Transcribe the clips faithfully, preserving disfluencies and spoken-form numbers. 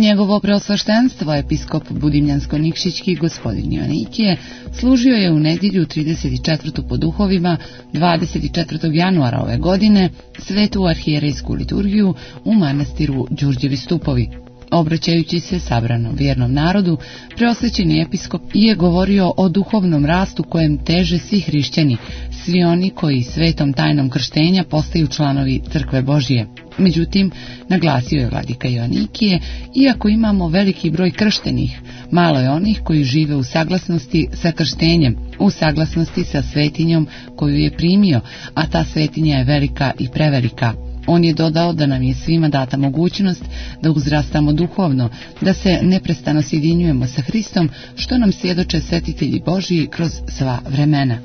Njegovo preosveštenstvo, episkop Budimljansko-Nikšićki gospodin Joanikije, služio je u nedjelju trideset četvrtu po duhovima dvadeset četvrtog januara ove godine svetu arhijerejsku liturgiju u manastiru Đurđevi stupovi. Obraćajući se sabranom vjernom narodu, preosvećeni episkop je govorio o duhovnom rastu kojem teže svi hrišćani, svi oni koji svetom tajnom krštenja postaju članovi Crkve Božije. Međutim, naglasio je vladika Joanikije, iako imamo veliki broj krštenih, malo je onih koji žive u saglasnosti sa krštenjem, u saglasnosti sa svetinjom koju je primio, a ta svetinja je velika i prevelika. On je dodao da nam je svima data mogućnost da uzrastamo duhovno, da se neprestano sjedinjujemo sa Hristom, što nam svjedoče svetitelji Božiji kroz sva vremena.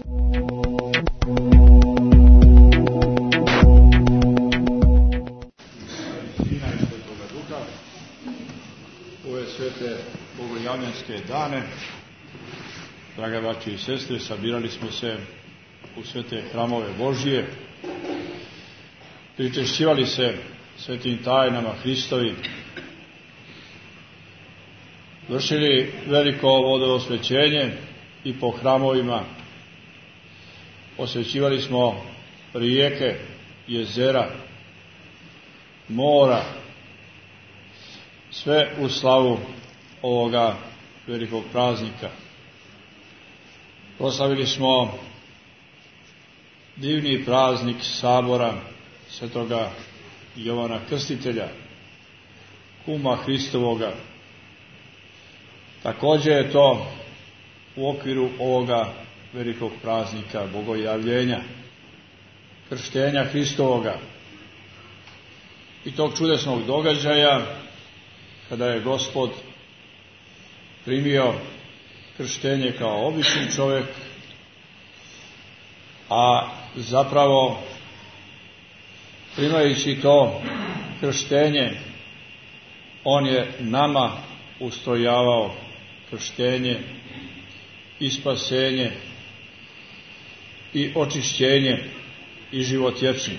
Ove svete bogojavljanske dane, drage braće i sestre, sabirali smo se u svete hramove Božije, pričešćivali se svetim tajnama Hristovi, vršili veliko vodoosvećenje i po hramovima, osvećivali smo rijeke, jezera, mora, sve u slavu ovoga velikog praznika. Proslavili smo divni praznik sabora svetoga Jovana Krstitelja, kuma Hristovoga. Također je to u okviru ovoga velikog praznika bogojavljenja, krštenja Hristovoga i tog čudesnog događaja kada je Gospod primio krštenje kao obični čovjek, a zapravo primajući to krštenje, on je nama ustrojavao krštenje i spasenje i očišćenje i život vječni.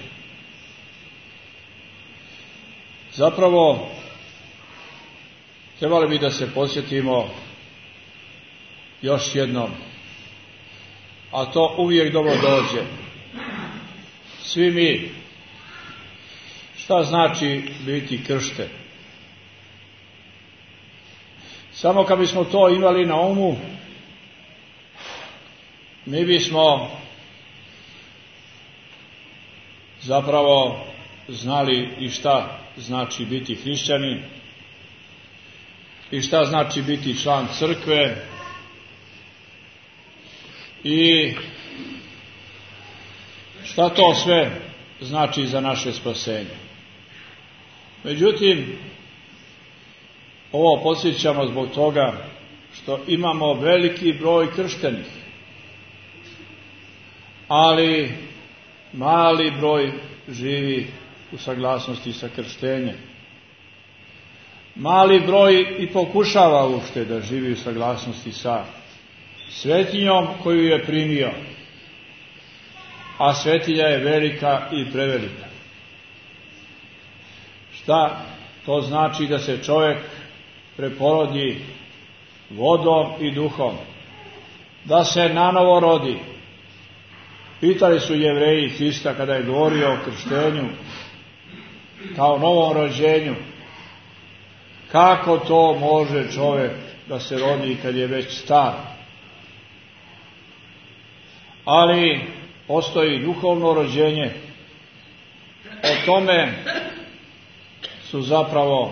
Zapravo, trebali bi da se podsjetimo još jednom, a to uvijek dobro dođe. Svi mi, šta znači biti kršten? Samo kad bismo to imali na umu, mi bismo zapravo znali i šta znači biti hrišćanin, i šta znači biti član crkve, i šta to sve znači za naše spasenje. Međutim, ovo podsjećamo zbog toga što imamo veliki broj krštenih, ali mali broj živi u saglasnosti sa krštenjem. Mali broj i pokušava uopšte da živi u saglasnosti sa svetinjom koju je primio, a svetinja je velika i prevelika. Šta to znači da se čovjek preporodi vodom i duhom, da se nanovo rodi? Pitali su Jevreji Hrista kada je govorio o krštenju kao novom rođenju, kako to može čovjek da se rodi kad je već star? Ali postoji duhovno rođenje. O tome su zapravo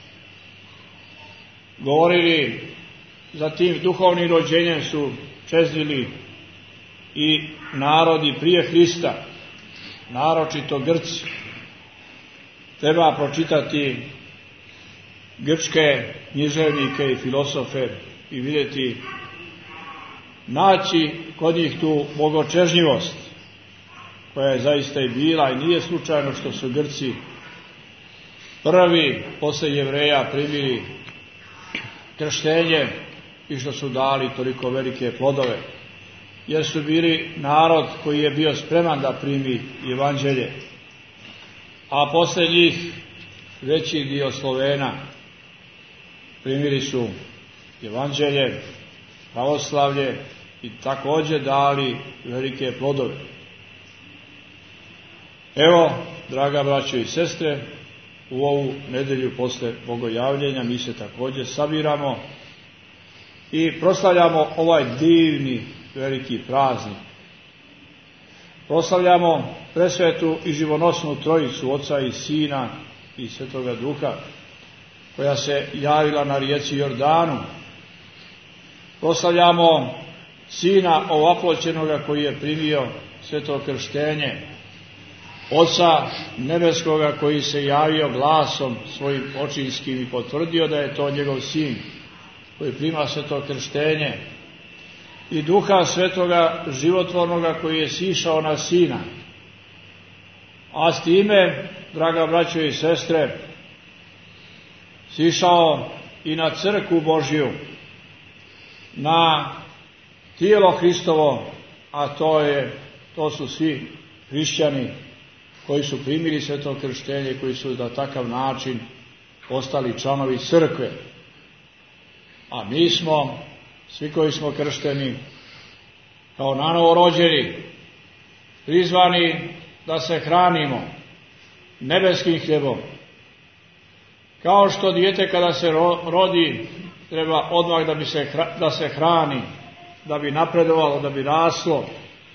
govorili, za tim duhovnim rođenjem su čeznili i narodi prije Hrista, naročito Grci. Treba pročitati grčke književnike i filosofe i vidjeti, naći kod njih tu bogočežnjivost koja je zaista i bila, i nije slučajno što su Grci prvi posle Jevreja primili krštenje i što su dali toliko velike plodove, jer su bili narod koji je bio spreman da primi evanđelje, a posle njih veći dio Slovena primili su evanđelje, pravoslavlje i također dali velike plodove. Evo, draga braćo i sestre, u ovu nedelju posle bogojavljenja mi se također sabiramo i proslavljamo ovaj divni veliki praznik. Proslavljamo presvetu i živonosnu trojicu, Oca i Sina i Svetoga Duha, koja se javila na rijeci Jordanu. Proslavljamo Sina ovaploćenoga koji je primio sveto krštenje, Oca nebeskoga koji se javio glasom svojim očinskim i potvrdio da je to njegov Sin koji prima sveto krštenje, i Duha svetoga životvornoga koji je sišao na Sina. A s time, draga braćo i sestre, sišao i na crkvu Božju, na tijelo Hristovo, a to je, to su svi hrišćani koji su primili sveto krštenje, koji su na takav način postali članovi crkve. A mi smo, svi koji smo kršteni, kao nanovo rođeni, prizvani da se hranimo nebeskim hljebom. Kao što dijete kada se rodi treba odmah da, bi se, da se hrani, da bi napredovalo, da bi raslo,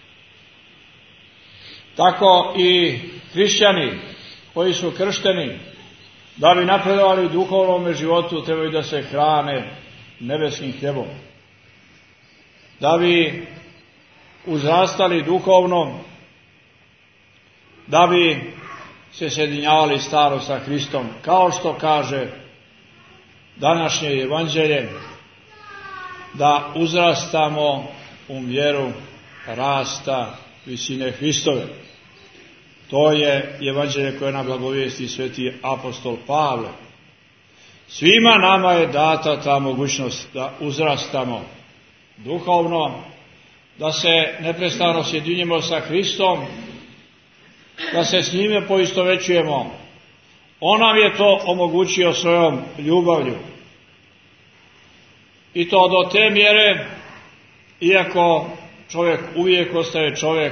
tako i hrišćani koji su kršteni, da bi napredovali u duhovnom životu, trebaju da se hrane nebeskim hljebom. Da bi uzrastali duhovno, da bi se sjedinjavali staro sa Hristom, kao što kaže današnje evanđelje, da uzrastamo u mjeru rasta visine Hristove. To je evanđelje koje nam blagovijesti sveti apostol Pavle. Svima nama je data ta mogućnost da uzrastamo duhovno, da se neprestano sjedinjemo sa Hristom, da se s njime poistovećujemo. On nam je to omogućio svojom ljubavlju. I to do te mjere, iako čovjek uvijek ostaje čovjek,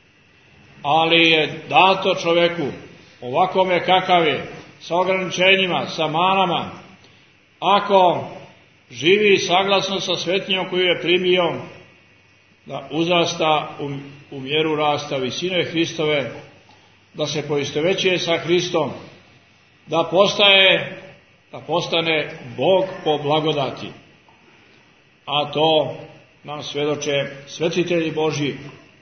ali je dato čovjeku ovakome kakav je, sa ograničenjima, sa manama, ako živi saglasno sa svetinjom koju je primio, da uzrasta u, u mjeru rasta visine Hristove, da se poistovećuje sa Hristom, da postaje, da postane Bog po blagodati. A to nam svjedoče svetitelji Božji.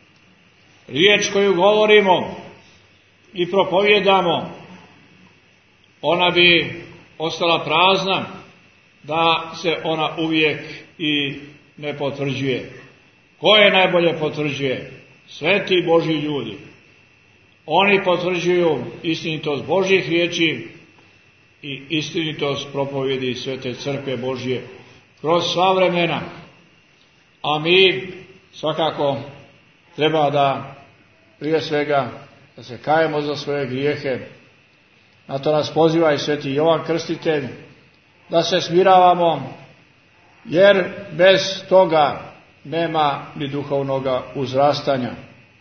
Riječ koju govorimo i propovjedamo, ona bi ostala prazna da se ona uvijek i ne potvrđuje. Ko je najbolje potvrđuje? Sveti Božji ljudi. Oni potvrđuju istinitost Božjih riječi i istinitost propovjedi Svete Crkve Božje kroz sva vremena. A mi svakako treba da prije svega da se kajemo za svoje grijehe. Na to nas poziva i sveti Jovan Krstitelj, da se smiravamo, jer bez toga nema ni duhovnoga uzrastanja.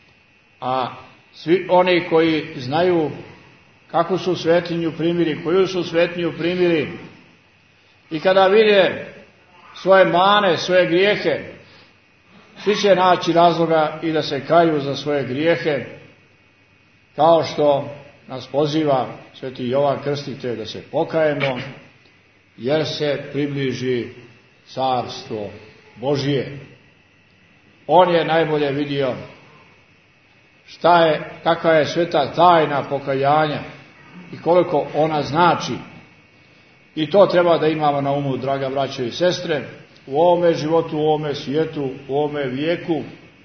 A svi oni koji znaju kakvu su svetinju primili, koju su svetinju primili, i kada vide svoje mane, svoje grijehe, svi će naći razloga i da se kaju za svoje grijehe, kao što nas poziva sveti Jovan Krstitelj da se pokajemo, jer se približi carstvo Božije. On je najbolje vidio šta je, kakva je sveta tajna pokajanja i koliko ona znači. I to treba da imamo na umu, draga braćo i sestre, u ovome životu, u ovome svijetu, u ovome vijeku.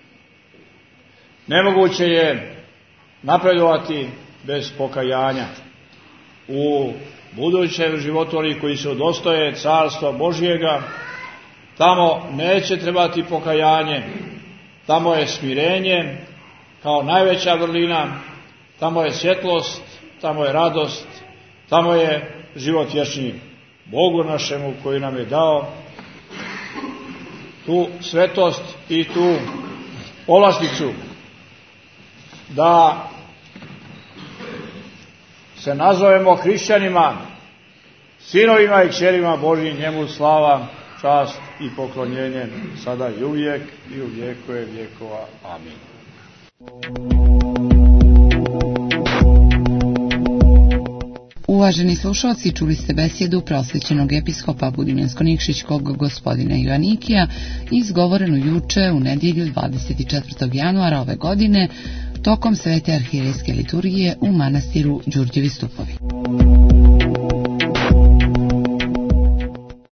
Nemoguće je napredovati bez pokajanja. U budućem životu oni koji se udostoje carstva Božjega, tamo neće trebati pokajanje, tamo je smirenje kao najveća vrlina, tamo je svjetlost, tamo je radost, tamo je život vječni. Bogu našemu koji nam je dao tu svetost i tu povlasticu da se nazovemo hrišćanima, sinovima i kćerima Božjim, njemu slava, čast i poklonjenje sada i uvijek i u vjekove vjekova. Amin. Uvaženi slušalci, čuli ste besjedu prosvećenog episkopa Budimljansko-Nikšićkog gospodina Joanikija, izgovorenu juče u nedjelju dvadeset četvrtog januara ove godine tokom svete arhirejske liturgije u manastiru Đurđevi Stupovi.